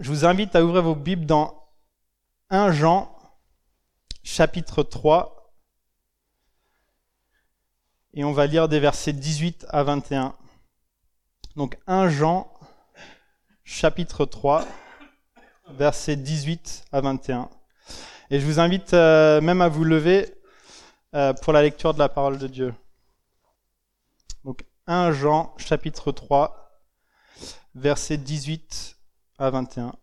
Je vous invite à ouvrir vos Bibles dans 1 Jean, chapitre 3, et on va lire des versets 18 à 21. Donc 1 Jean, chapitre 3, versets 18 à 21. Et je vous invite même à vous lever pour la lecture de la parole de Dieu. Donc 1 Jean, chapitre 3, versets 18 à 21.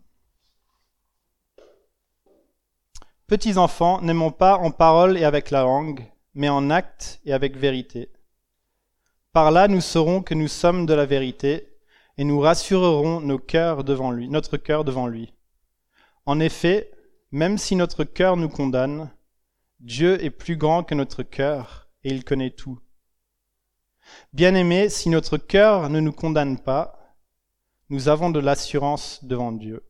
Petits enfants, n'aimons pas en parole et avec la langue, mais en acte et avec vérité. Par là, nous saurons que nous sommes de la vérité, et nous rassurerons notre cœur devant lui. En effet, même si notre cœur nous condamne, Dieu est plus grand que notre cœur, et il connaît tout. Bien-aimés, si notre cœur ne nous condamne pas, nous avons de l'assurance devant Dieu.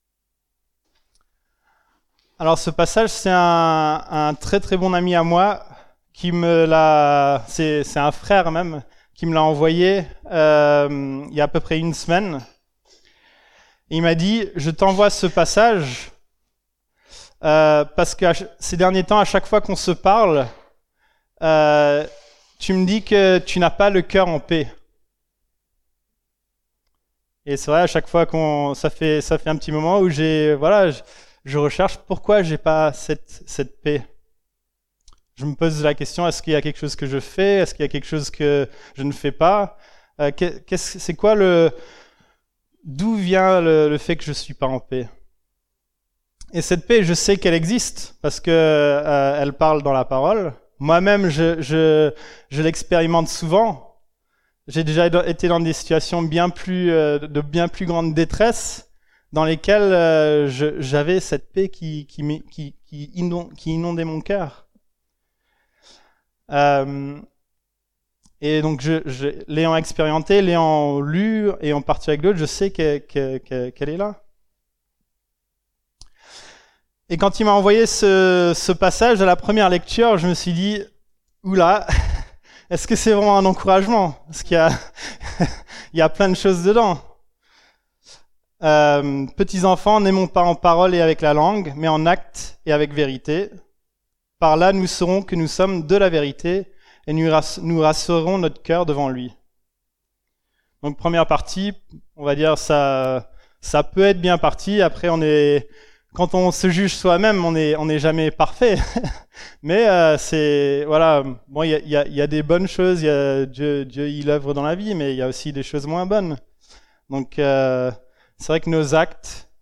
Alors ce passage, c'est un très très bon ami à moi qui me l'a, c'est un frère même, qui me l'a envoyé il y a à peu près une semaine. Et il m'a dit, je t'envoie ce passage parce que ces derniers temps, à chaque fois qu'on se parle, tu me dis que tu n'as pas le cœur en paix. Et c'est vrai, à chaque fois ça fait un petit moment où je recherche pourquoi j'ai pas cette paix. Je me pose la question, est-ce qu'il y a quelque chose que je fais? Est-ce qu'il y a quelque chose que je ne fais pas? C'est quoi d'où vient le fait que je suis pas en paix? Et cette paix, je sais qu'elle existe parce que elle parle dans la parole. Moi-même, je l'expérimente souvent. J'ai déjà été dans des situations de bien plus grande détresse, dans lesquelles j'avais cette paix qui inondait mon cœur. Et donc, l'ayant expérimenté, l'ayant lu et en partie avec d'autres, je sais qu'elle est là. Et quand il m'a envoyé ce passage à la première lecture, je me suis dit, oula, est-ce que c'est vraiment un encouragement? Parce qu'il y a plein de choses dedans. Petits enfants, n'aimons pas en parole et avec la langue, mais en acte et avec vérité. Par là, nous saurons que nous sommes de la vérité et nous rassurerons notre cœur devant lui. Donc première partie, on va dire ça peut être bien parti. Après, quand on se juge soi-même, on n'est jamais parfait. Mais bon, il y a des bonnes choses. Dieu il œuvre dans la vie, mais il y a aussi des choses moins bonnes. Donc c'est vrai que nos actes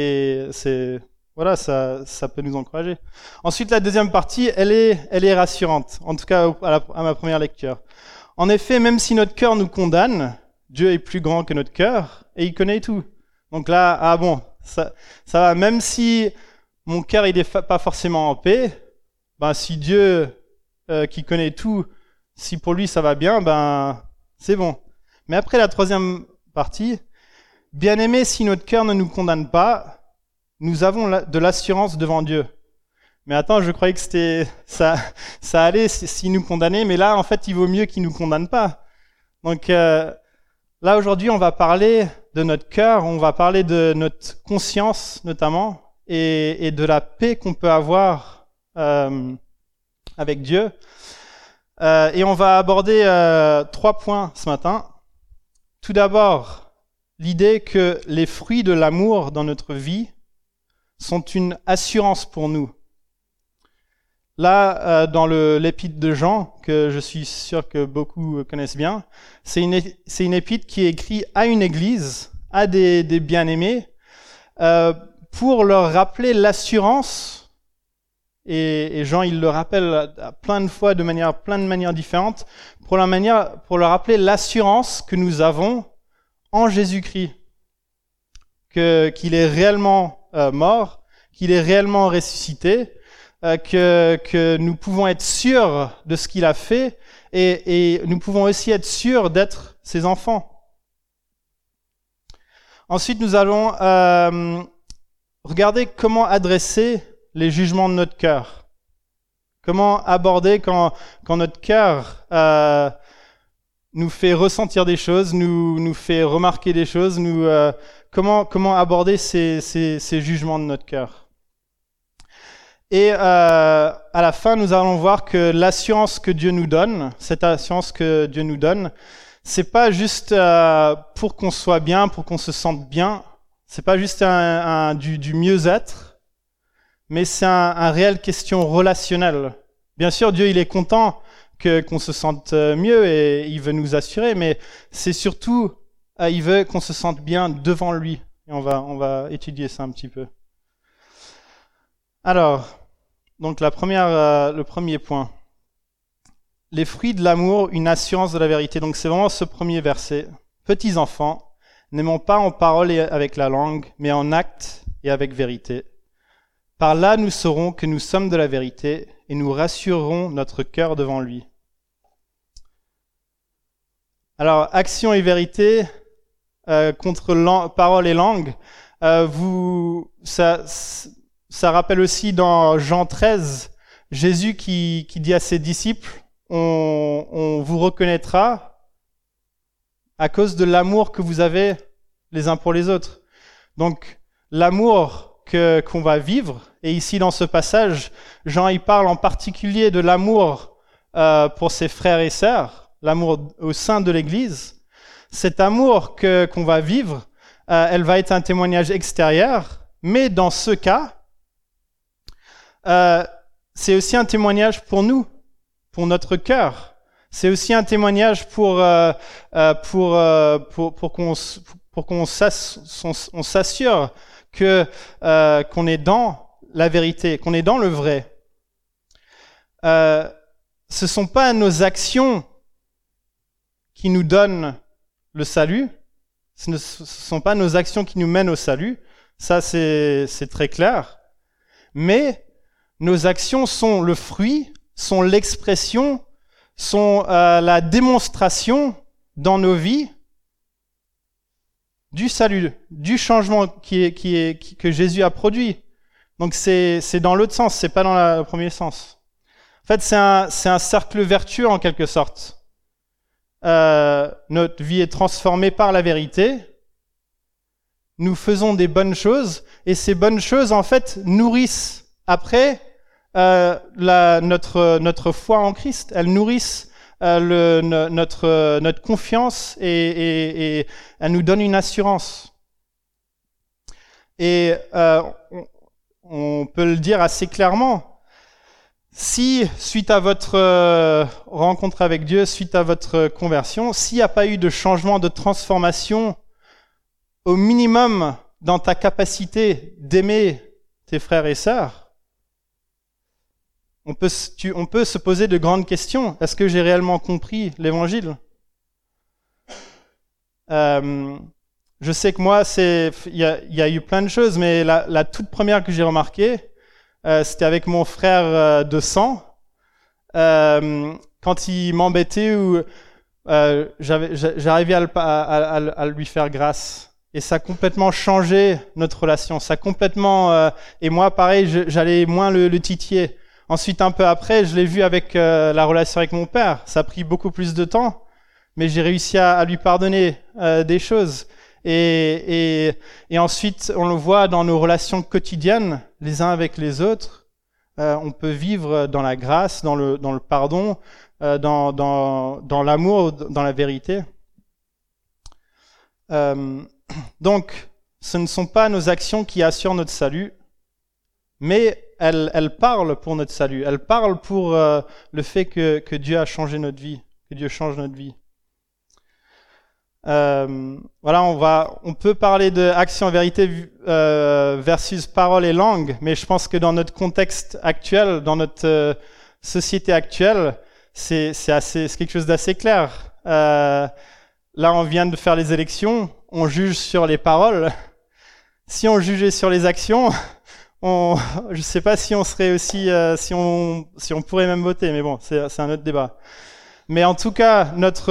ça peut nous encourager. Ensuite, la deuxième partie, elle est rassurante. En tout cas, à ma première lecture. En effet, même si notre cœur nous condamne, Dieu est plus grand que notre cœur et il connaît tout. Donc là, ça va. Même si mon cœur il est pas forcément en paix, si Dieu qui connaît tout, si pour lui ça va bien, c'est bon. Mais après la troisième partie, bien-aimés, si notre cœur ne nous condamne pas, nous avons de l'assurance devant Dieu. Mais attends, je croyais que ça allait s'il nous condamnait, mais là en fait il vaut mieux qu'il nous condamne pas. Donc là aujourd'hui on va parler de notre cœur, on va parler de notre conscience notamment, et de la paix qu'on peut avoir avec Dieu. Et on va aborder 3 points ce matin. Tout d'abord, l'idée que les fruits de l'amour dans notre vie sont une assurance pour nous. Là, dans l'épître de Jean, que je suis sûr que beaucoup connaissent bien, c'est une épître qui est écrite à une église, à des bien-aimés, pour leur rappeler l'assurance, et Jean il le rappelle plein de fois plein de manières différentes, pour leur rappeler l'assurance que nous avons en Jésus-Christ, qu'il est réellement mort, qu'il est réellement ressuscité, que nous pouvons être sûrs de ce qu'il a fait et nous pouvons aussi être sûrs d'être ses enfants. Ensuite, nous allons regarder comment adresser les jugements de notre cœur. Comment aborder quand notre cœur nous fait ressentir des choses, nous fait remarquer des choses, comment aborder ces jugements de notre cœur. Et à la fin, nous allons voir que l'assurance que Dieu nous donne, cette assurance que Dieu nous donne, c'est pas juste pour qu'on soit bien, pour qu'on se sente bien. C'est pas juste du mieux-être, mais c'est un réelle question relationnelle. Bien sûr, Dieu, il est content qu'on se sente mieux et il veut nous assurer, mais c'est surtout, il veut qu'on se sente bien devant lui. Et on va étudier ça un petit peu. Alors, donc le premier point. Les fruits de l'amour, une assurance de la vérité. Donc c'est vraiment ce premier verset. Petits enfants, n'aimons pas en parole et avec la langue, mais en acte et avec vérité. Par là, nous saurons que nous sommes de la vérité et nous rassurerons notre cœur devant lui. Alors, action et vérité contre parole et langue, ça rappelle aussi dans Jean 13, Jésus qui dit à ses disciples, on vous reconnaîtra à cause de l'amour que vous avez les uns pour les autres. Donc, l'amour qu'on va vivre, et ici dans ce passage, Jean y parle en particulier de l'amour pour ses frères et sœurs, l'amour au sein de l'Église. Cet amour qu'on va vivre, elle va être un témoignage extérieur, mais dans ce cas, c'est aussi un témoignage pour nous, pour notre cœur. C'est aussi un témoignage pour qu'on s'assure qu'on est dans la vérité, qu'on est dans le vrai. Ce sont pas nos actions qui nous donnent le salut. Ce ne sont pas nos actions qui nous mènent au salut. Ça, c'est très clair. Mais nos actions sont le fruit, sont l'expression, sont la démonstration dans nos vies du salut, du changement que Jésus a produit. Donc c'est dans l'autre sens, c'est pas dans le premier sens. En fait, c'est un cercle vertueux en quelque sorte. Notre vie est transformée par la vérité. Nous faisons des bonnes choses et ces bonnes choses en fait nourrissent après notre foi en Christ. Elles nourrissent notre confiance et elle nous donne une assurance. Et on peut le dire assez clairement. Si, suite à votre rencontre avec Dieu, suite à votre conversion, s'il n'y a pas eu de changement, de transformation, au minimum dans ta capacité d'aimer tes frères et sœurs, on peut se poser de grandes questions. Est-ce que j'ai réellement compris l'Évangile ? Je sais que moi, il y a eu plein de choses, mais la toute première que j'ai remarquée, c'était avec mon frère de sang. Quand il m'embêtait ou j'arrivais à lui faire grâce. Et ça a complètement changé notre relation. Ça a complètement... et moi, pareil, j'allais moins le titiller. Ensuite, un peu après, je l'ai vu avec la relation avec mon père. Ça a pris beaucoup plus de temps, mais j'ai réussi à lui pardonner des choses. Et ensuite, on le voit dans nos relations quotidiennes, les uns avec les autres. On peut vivre dans la grâce, dans le pardon, dans l'amour, dans la vérité. Donc, ce ne sont pas nos actions qui assurent notre salut, mais elles parlent pour notre salut. Elles parlent pour le fait que Dieu a changé notre vie, que Dieu change notre vie. Voilà, on peut parler de action et vérité versus parole et langue, mais je pense que dans notre contexte actuel, dans notre société actuelle, c'est quelque chose d'assez clair. Là, on vient de faire les élections, on juge sur les paroles. Si on jugeait sur les actions, je sais pas si on serait aussi, si on pourrait même voter, mais bon, c'est un autre débat. Mais en tout cas, notre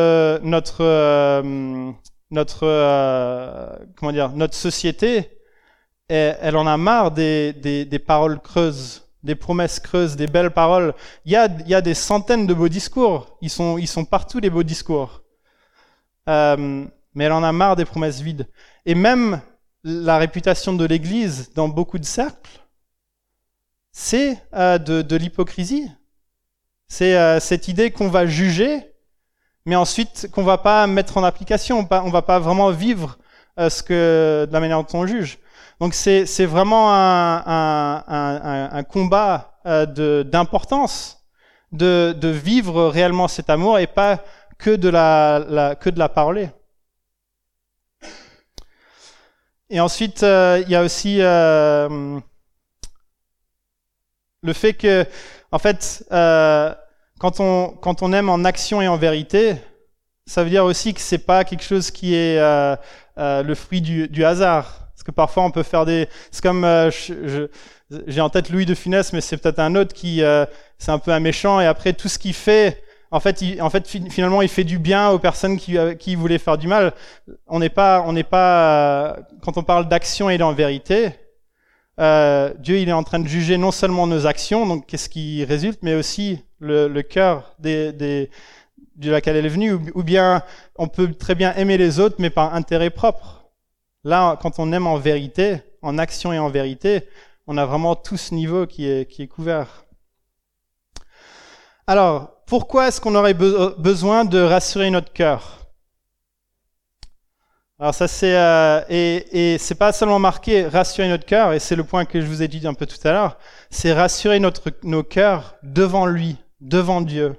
société, elle en a marre des paroles creuses, des promesses creuses, des belles paroles. Il y a des centaines de beaux discours. Ils sont partout, les beaux discours. Mais elle en a marre des promesses vides. Et même la réputation de l'Église dans beaucoup de cercles, c'est de l'hypocrisie. C'est cette idée qu'on va juger, mais ensuite qu'on va pas mettre en application, on va pas vraiment vivre de la manière dont on juge. Donc c'est vraiment un combat d'importance de vivre réellement cet amour et pas que de la parler. Et ensuite, il y a aussi le fait que, en fait, quand on aime en action et en vérité, ça veut dire aussi que c'est pas quelque chose qui est le fruit du hasard. Parce que parfois on peut faire c'est comme j'ai en tête Louis de Funès, mais c'est peut-être un autre qui c'est un peu un méchant et après tout ce qu'il fait, en fait finalement il fait du bien aux personnes qui voulaient faire du mal. On n'est pas quand on parle d'action et en vérité, Dieu il est en train de juger non seulement nos actions, donc qu'est-ce qui résulte, mais aussi le cœur de laquelle elle est venue, ou bien on peut très bien aimer les autres mais par intérêt propre. Là, quand on aime en vérité, en action et en vérité, on a vraiment tout ce niveau qui est couvert. Alors, pourquoi est-ce qu'on aurait besoin de rassurer notre cœur? Alors ça c'est et c'est pas seulement marqué rassurer notre cœur, et c'est le point que je vous ai dit un peu tout à l'heure, c'est rassurer nos cœurs devant lui, devant Dieu.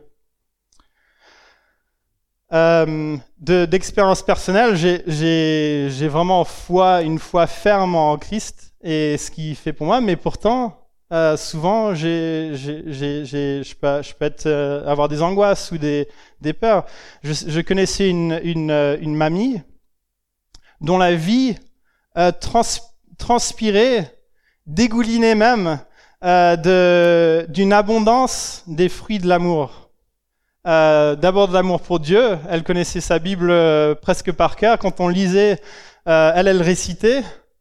D'expérience personnelle, j'ai vraiment une foi ferme en Christ et ce qu'il fait pour moi, mais pourtant souvent je peux avoir des angoisses ou des peurs. Je connaissais une mamie dont la vie transpirait, dégoulinait même d'une abondance des fruits de l'amour. D'abord de l'amour pour Dieu. Elle connaissait sa Bible presque par cœur. Quand on lisait, elle récitait.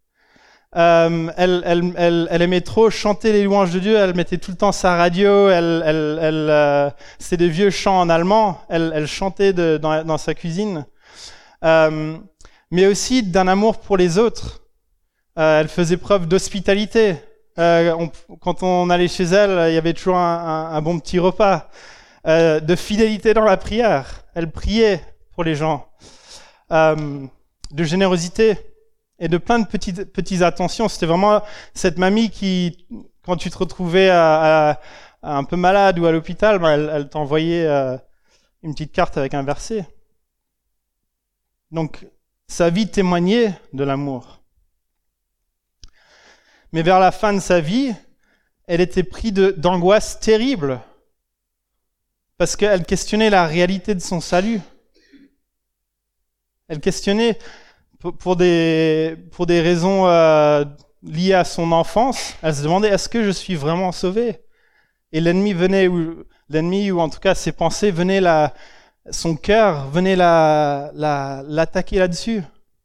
Elle aimait trop chanter les louanges de Dieu. Elle mettait tout le temps sa radio. C'était des vieux chants en allemand. Elle chantait dans sa cuisine. Mais aussi d'un amour pour les autres. Elle faisait preuve d'hospitalité. Quand on allait chez elle, il y avait toujours un bon petit repas. De fidélité dans la prière. Elle priait pour les gens. De générosité et de plein de petites attentions. C'était vraiment cette mamie qui, quand tu te retrouvais un peu malade ou à l'hôpital, elle t'envoyait une petite carte avec un verset. Donc, sa vie témoignait de l'amour. Mais vers la fin de sa vie, elle était prise d'angoisse terrible. Parce qu'elle questionnait la réalité de son salut. Elle questionnait pour des raisons liées à son enfance. Elle se demandait, est-ce que je suis vraiment sauvé? Et l'ennemi ou en tout cas ses pensées venaient son cœur venait l'attaquer là-dessus.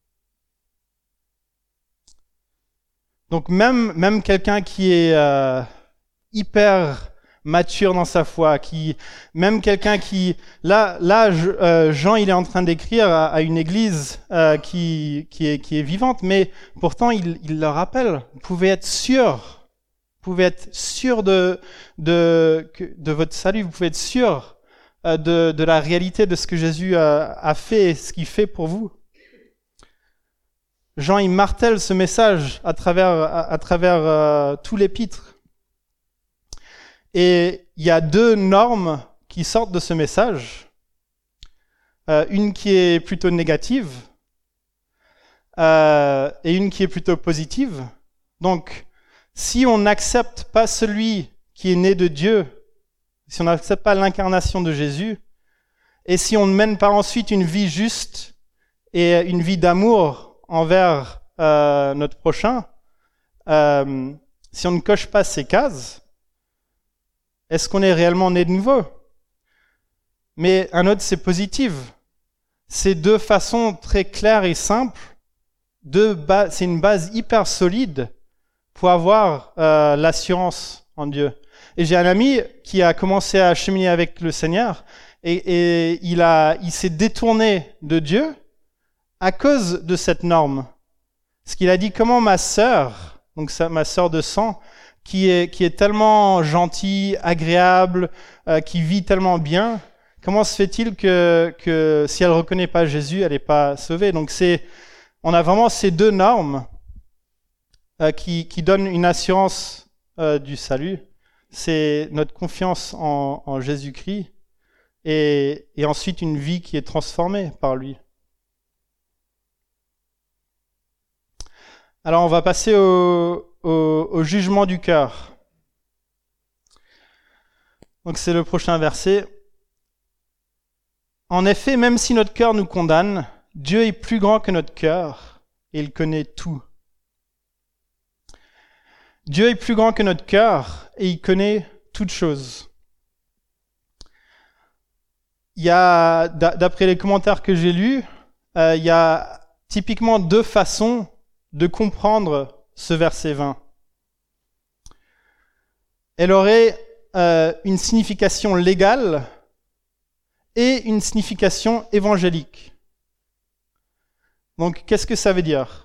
Donc même quelqu'un qui est hyper mature dans sa foi, même quelqu'un qui, Jean, il est en train d'écrire à une église qui est vivante, mais pourtant il leur rappelle, vous pouvez être sûr de votre salut, vous pouvez être sûr de la réalité de ce que Jésus a fait et ce qu'il fait pour vous. Jean, il martèle ce message à travers tout l'épître. Et il y a deux normes qui sortent de ce message. Une qui est plutôt négative et une qui est plutôt positive. Donc, si on n'accepte pas celui qui est né de Dieu, si on n'accepte pas l'incarnation de Jésus, et si on ne mène pas ensuite une vie juste et une vie d'amour envers notre prochain, si on ne coche pas ces cases, est-ce qu'on est réellement né de nouveau? Mais un autre, c'est positif. C'est deux façons très claires et simples. C'est une base hyper solide pour avoir l'assurance en Dieu. Et j'ai un ami qui a commencé à cheminer avec le Seigneur et il s'est détourné de Dieu à cause de cette norme. Ce qu'il a dit, comment ma sœur, donc ma sœur de sang, qui est tellement gentille, agréable, qui vit tellement bien, comment se fait-il que si elle reconnaît pas Jésus, elle n'est pas sauvée? Donc on a vraiment ces deux normes qui donnent une assurance du salut. C'est notre confiance en Jésus-Christ et ensuite une vie qui est transformée par lui. Alors on va passer au jugement du cœur. Donc c'est le prochain verset. En effet, même si notre cœur nous condamne, Dieu est plus grand que notre cœur et il connaît tout. Dieu est plus grand que notre cœur et il connaît toutes choses. Il y a, d'après les commentaires que j'ai lus, il y a typiquement deux façons de comprendre ce verset 20. Elle aurait une signification légale et une signification évangélique. Donc, qu'est-ce que ça veut dire?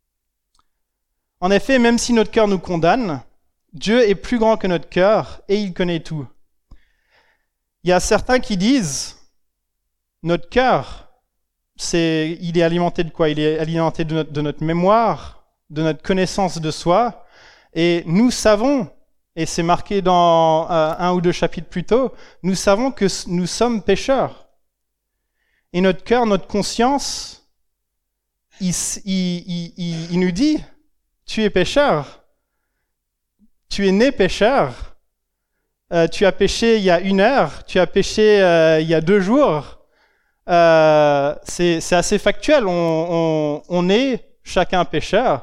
En effet, même si notre cœur nous condamne, Dieu est plus grand que notre cœur et il connaît tout. Il y a certains qui disent, notre cœur, il est alimenté de quoi? Il est alimenté de notre mémoire, de notre connaissance de soi, et nous savons, et c'est marqué dans un ou deux chapitres plus tôt, nous savons que nous sommes pécheurs. Et notre cœur, notre conscience, il nous dit, tu es pécheur, tu es né pécheur, tu as péché il y a 1 heure, tu as péché il y a 2 jours. C'est assez factuel, on est chacun pécheur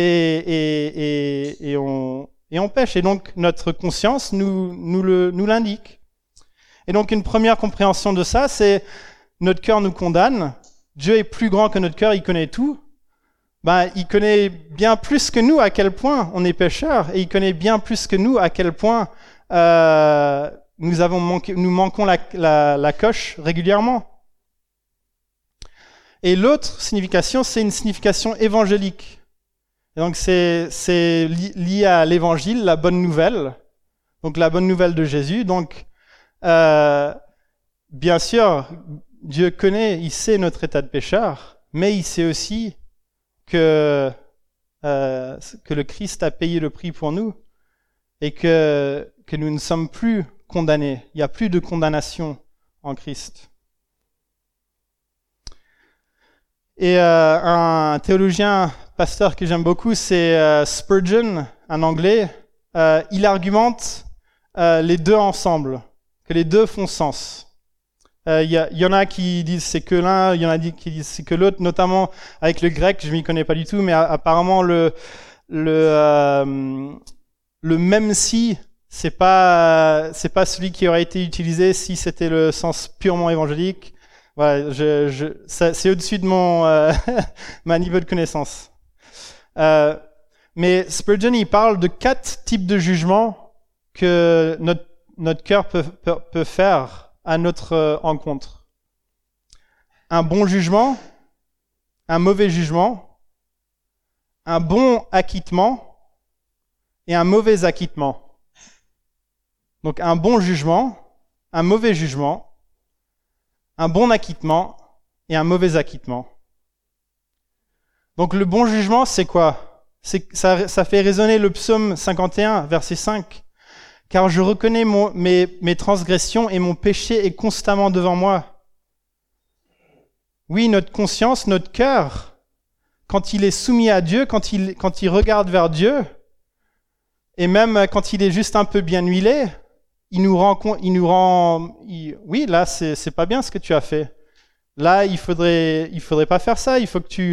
et on pêche. Et donc notre conscience nous l'indique. Et donc une première compréhension de ça, c'est notre cœur nous condamne, Dieu est plus grand que notre cœur, il connaît tout. Il connaît bien plus que nous à quel point on est pécheurs, et il connaît bien plus que nous à quel point nous manquons la coche régulièrement. Et l'autre signification, c'est une signification évangélique. Et donc c'est lié à l'évangile, la bonne nouvelle. Donc la bonne nouvelle de Jésus. Donc bien sûr, Dieu connaît, il sait notre état de pécheur, mais il sait aussi que le Christ a payé le prix pour nous et que nous ne sommes plus condamnés. Il n'y a plus de condamnation en Christ. Et un théologien, pasteur que j'aime beaucoup, c'est Spurgeon, un Anglais. Il argumente les deux ensemble, que les deux font sens. Il y en a qui disent c'est que l'un, il y en a qui disent c'est que l'autre, notamment avec le grec, je m'y connais pas du tout, mais apparemment le même si, c'est pas celui qui aurait été utilisé si c'était le sens purement évangélique. Voilà, c'est au-dessus de mon ma niveau de connaissance. Mais Spurgeon, il parle de 4 types de jugements que notre cœur peut faire à notre encontre. Un bon jugement, un mauvais jugement, un bon acquittement et un mauvais acquittement. Donc un bon jugement, un mauvais jugement, un bon acquittement et un mauvais acquittement. Donc le bon jugement, c'est quoi? Ça fait résonner le psaume 51, verset 5. Car je reconnais mes transgressions et mon péché est constamment devant moi. Oui, notre conscience, notre cœur, quand il est soumis à Dieu, quand il regarde vers Dieu, et même quand il est juste un peu bien huilé, il nous rend, oui, là, c'est pas bien ce que tu as fait. Là, il faudrait pas faire ça. Il faut que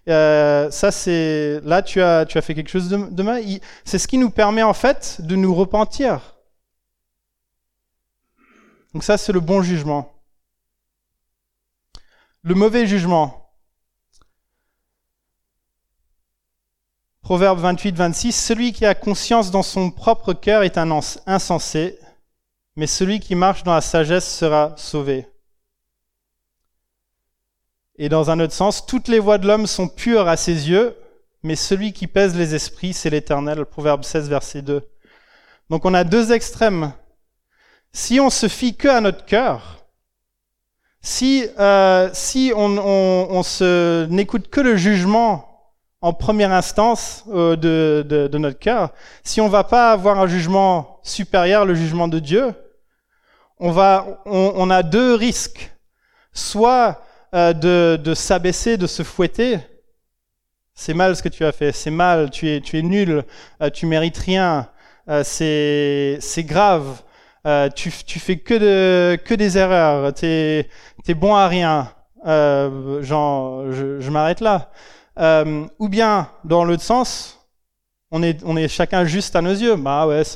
là, tu as fait quelque chose de mal. C'est ce qui nous permet, en fait, de nous repentir. Donc ça, c'est le bon jugement. Le mauvais jugement. Proverbe 28, 26. Celui qui a conscience dans son propre cœur est un insensé, mais celui qui marche dans la sagesse sera sauvé. Et dans un autre sens, toutes les voies de l'homme sont pures à ses yeux, mais celui qui pèse les esprits, c'est l'Éternel. Proverbe 16, verset 2. Donc on a deux extrêmes. Si on se fie que à notre cœur, si on n'écoute que le jugement en première instance de notre cœur, si on va pas avoir un jugement supérieur, le jugement de Dieu, on a deux risques. Soit de s'abaisser, de se fouetter. C'est mal ce que tu as fait, c'est mal, tu es nul, tu mérites rien, c'est grave, tu fais que des erreurs, t'es bon à rien. Je m'arrête là. Ou bien dans l'autre sens, on est chacun juste à nos yeux. Bah ouais,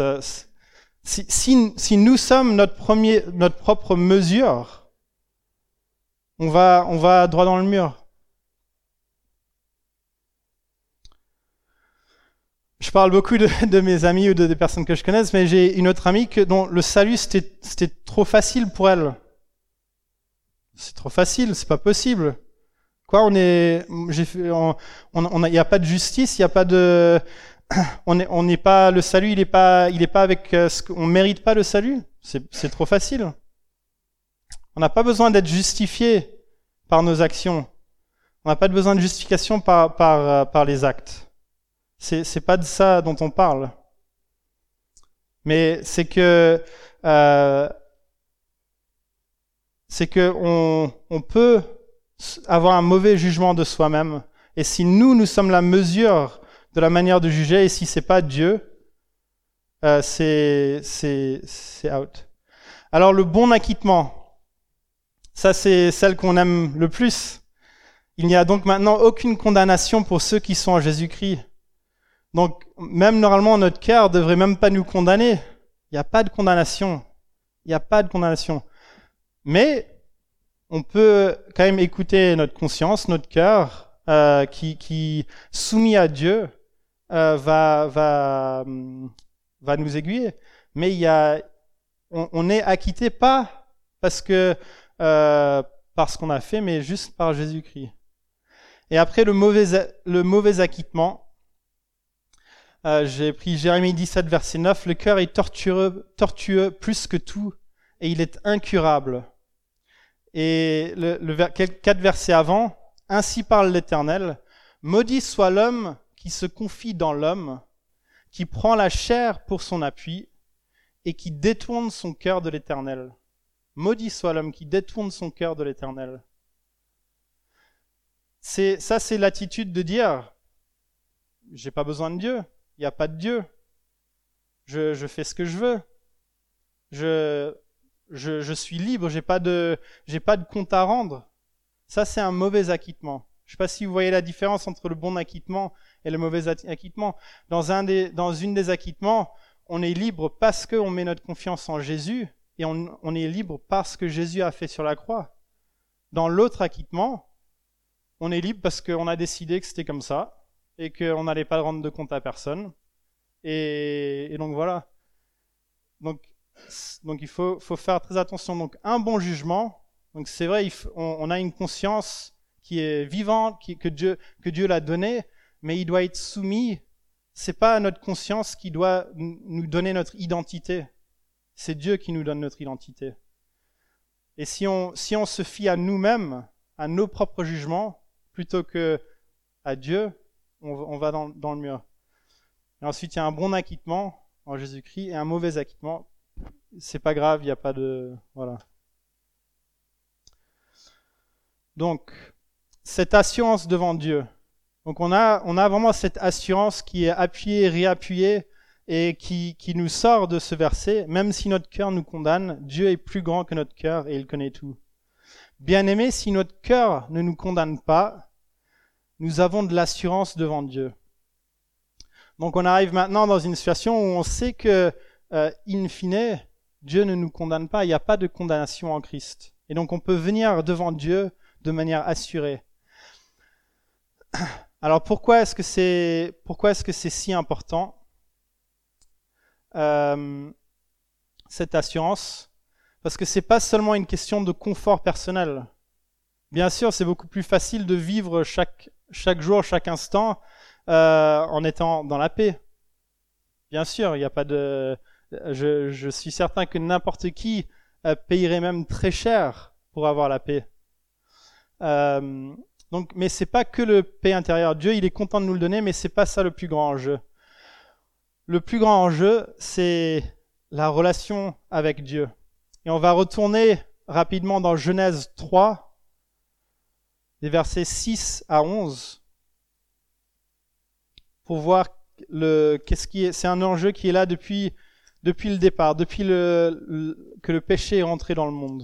si nous sommes notre propre mesure, on va droit dans le mur. Je parle beaucoup de mes amis ou des personnes que je connais, mais j'ai une autre amie dont le salut c'était trop facile pour elle. C'est trop facile, c'est pas possible. Quoi, il y a pas de justice, il y a pas de, on n'est pas, le salut, il est pas avec ce qu'on mérite pas le salut. C'est trop facile. On n'a pas besoin d'être justifié par nos actions. On n'a pas besoin de justification par les actes. C'est pas de ça dont on parle. Mais c'est que on peut avoir un mauvais jugement de soi-même. Et si nous sommes la mesure de la manière de juger, et si c'est pas Dieu, c'est out. Alors le bon acquittement. Ça, c'est celle qu'on aime le plus. Il n'y a donc maintenant aucune condamnation pour ceux qui sont en Jésus-Christ. Donc, même normalement, notre cœur devrait même pas nous condamner. Il n'y a pas de condamnation. Il n'y a pas de condamnation. Mais, on peut quand même écouter notre conscience, notre cœur, qui soumis à Dieu, va nous aiguiller. Mais on est acquitté pas parce qu'on a fait, mais juste par Jésus-Christ. Et après le mauvais acquittement, j'ai pris Jérémie 17, verset 9, le cœur est tortueux plus que tout, et il est incurable. Et le 4 versets avant, ainsi parle l'Éternel, maudit soit l'homme qui se confie dans l'homme, qui prend la chair pour son appui, et qui détourne son cœur de l'Éternel. Maudit soit l'homme qui détourne son cœur de l'Éternel. C'est l'attitude de dire, j'ai pas besoin de Dieu, il n'y a pas de Dieu, je fais ce que je veux, je suis libre, j'ai pas de compte à rendre. Ça, c'est un mauvais acquittement. Je sais pas si vous voyez la différence entre le bon acquittement et le mauvais acquittement. Dans une des acquittements, on est libre parce qu'on met notre confiance en Jésus, et on est libre parce que Jésus a fait sur la croix. Dans l'autre acquittement, on est libre parce qu'on a décidé que c'était comme ça et qu'on n'allait pas rendre de compte à personne. Et donc voilà. Donc il faut faire très attention. Donc un bon jugement. Donc c'est vrai, on a une conscience qui est vivante, que Dieu l'a donnée, mais il doit être soumis. C'est pas notre conscience qui doit nous donner notre identité. C'est Dieu qui nous donne notre identité. Et si on se fie à nous-mêmes, à nos propres jugements, plutôt que à Dieu, on va dans le mur. Et ensuite, il y a un bon acquittement en Jésus-Christ et un mauvais acquittement. C'est pas grave, il n'y a pas de... Voilà. Donc, cette assurance devant Dieu. Donc on a vraiment cette assurance qui est appuyée, réappuyée, et qui nous sort de ce verset. Même si notre cœur nous condamne, Dieu est plus grand que notre cœur et il connaît tout. Bien-aimés, si notre cœur ne nous condamne pas, nous avons de l'assurance devant Dieu. Donc on arrive maintenant dans une situation où on sait que, in fine, Dieu ne nous condamne pas, il n'y a pas de condamnation en Christ. Et donc on peut venir devant Dieu de manière assurée. Alors pourquoi est-ce que c'est si important, cette assurance? Parce que c'est pas seulement une question de confort personnel. Bien sûr, c'est beaucoup plus facile de vivre chaque jour, chaque instant, en étant dans la paix. Bien sûr, il n'y a pas de... Je suis certain que n'importe qui payerait même très cher pour avoir la paix. Donc, mais c'est pas que le paix intérieur. Dieu, il est content de nous le donner, mais c'est pas ça le plus grand enjeu. Le plus grand enjeu, c'est la relation avec Dieu. Et on va retourner rapidement dans Genèse 3, des versets 6 à 11, pour voir c'est un enjeu qui est là depuis le départ, depuis que le péché est rentré dans le monde.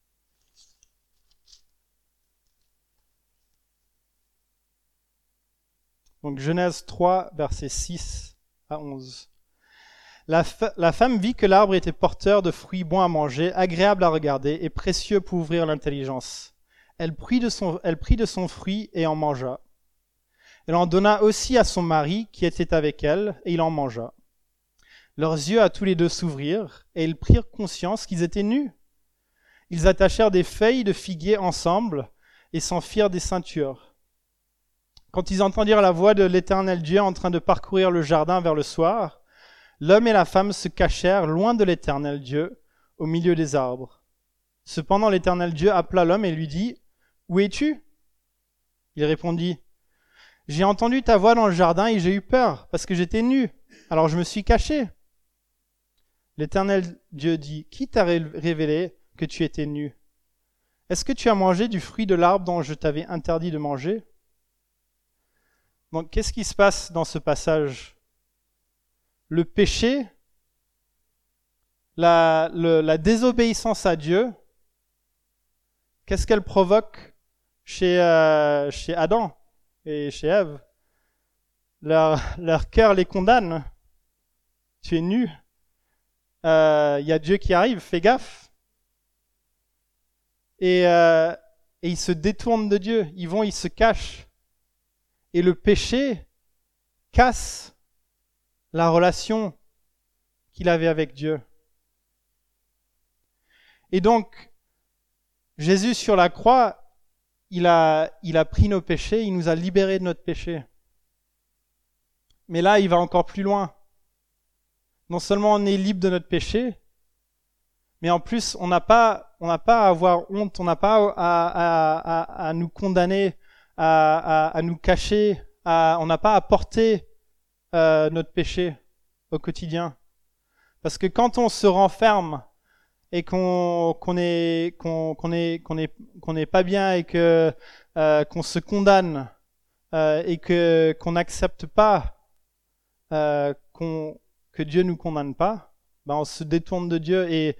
Donc Genèse 3, versets 6 à 11. La femme vit que l'arbre était porteur de fruits bons à manger, agréables à regarder et précieux pour ouvrir l'intelligence. Elle prit de son fruit et en mangea. Elle en donna aussi à son mari qui était avec elle, et il en mangea. Leurs yeux à tous les deux s'ouvrirent, et ils prirent conscience qu'ils étaient nus. Ils attachèrent des feuilles de figuier ensemble, et s'en firent des ceintures. Quand ils entendirent la voix de l'Éternel Dieu en train de parcourir le jardin vers le soir, l'homme et la femme se cachèrent loin de l'Éternel Dieu, au milieu des arbres. Cependant l'Éternel Dieu appela l'homme et lui dit, « Où es-tu » Il répondit, « J'ai entendu ta voix dans le jardin et j'ai eu peur, parce que j'étais nu, alors je me suis caché. » L'Éternel Dieu dit, « Qui t'a révélé que tu étais nu ? Est-ce que tu as mangé du fruit de l'arbre dont je t'avais interdit de manger ?» Donc, qu'est-ce qui se passe dans ce passage ? Le péché, la désobéissance à Dieu, qu'est-ce qu'elle provoque chez Adam et chez Ève ? Leur cœur les condamne. Tu es nu. Y a Dieu qui arrive, fais gaffe. Et ils se détournent de Dieu. Ils se cachent. Et le péché casse la relation qu'il avait avec Dieu. Et donc, Jésus sur la croix, il a pris nos péchés, il nous a libérés de notre péché. Mais là, il va encore plus loin. Non seulement on est libre de notre péché, mais en plus, on n'a pas à avoir honte, on n'a pas à nous condamner, à nous cacher, on n'a pas à porter notre péché au quotidien. Parce que quand on se renferme et qu'on est pas bien et que qu'on se condamne et qu'on n'accepte pas que Dieu nous condamne pas, ben on se détourne de Dieu et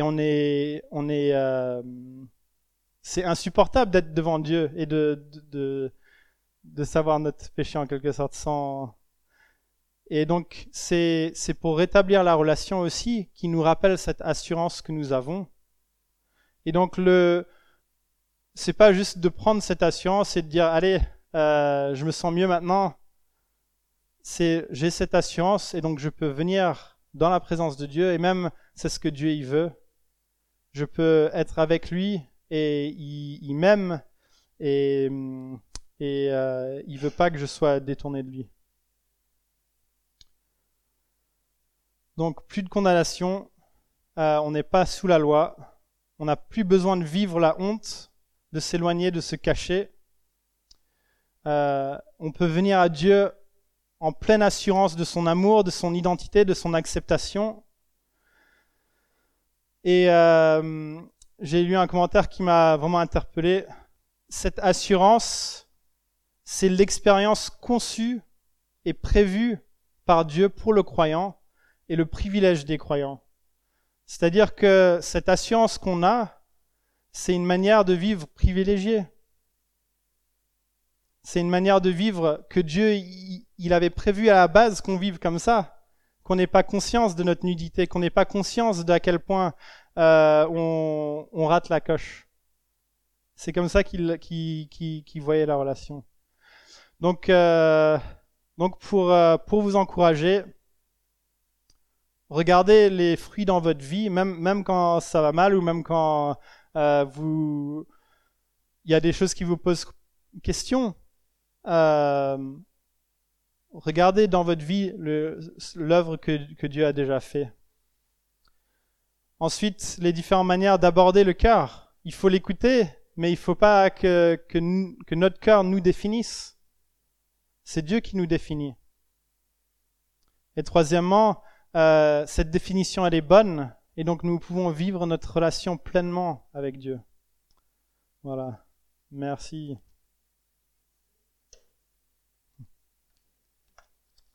c'est insupportable d'être devant Dieu et de savoir notre péché en quelque sorte sans. Et donc c'est pour rétablir la relation aussi qui nous rappelle cette assurance que nous avons. Et donc c'est pas juste de prendre cette assurance et de dire allez je me sens mieux maintenant. J'ai cette assurance et donc je peux venir dans la présence de Dieu et même c'est ce que Dieu il veut. Je peux être avec lui et il m'aime et il veut pas que je sois détourné de lui. Donc plus de condamnation, on n'est pas sous la loi, on n'a plus besoin de vivre la honte, de s'éloigner, de se cacher. On peut venir à Dieu en pleine assurance de son amour, de son identité, de son acceptation. Et j'ai lu un commentaire qui m'a vraiment interpellé. Cette assurance, c'est l'expérience conçue et prévue par Dieu pour le croyant et le privilège des croyants. C'est-à-dire que cette assurance qu'on a, c'est une manière de vivre privilégiée. C'est une manière de vivre que Dieu il avait prévu à la base qu'on vive comme ça, qu'on n'ait pas conscience de notre nudité, qu'on n'ait pas conscience d'à quel point on rate la coche. C'est comme ça qu'il voyait la relation. Donc pour vous encourager, regardez les fruits dans votre vie, même quand ça va mal ou même quand il y a des choses qui vous posent question. regardez dans votre vie l'œuvre que Dieu a déjà fait. Ensuite, les différentes manières d'aborder le cœur. Il faut l'écouter, mais il ne faut pas que notre cœur nous définisse. C'est Dieu qui nous définit. Et troisièmement, cette définition, elle est bonne, et donc nous pouvons vivre notre relation pleinement avec Dieu. Voilà. Merci.